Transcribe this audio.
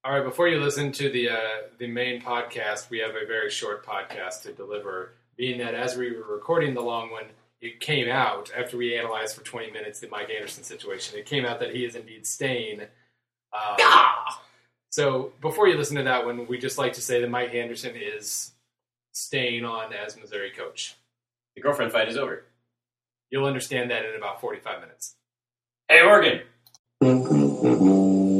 All right, before you listen to the main podcast, we have a very short podcast to deliver, being that as we were recording the long one, it came out, after we analyzed for 20 minutes the Mike Anderson situation, it came out that he is indeed staying. So before you listen to that one, we'd just like to say that Mike Anderson is staying on as Missouri coach. The girlfriend fight is over. You'll understand that in about 45 minutes. Hey, Oregon!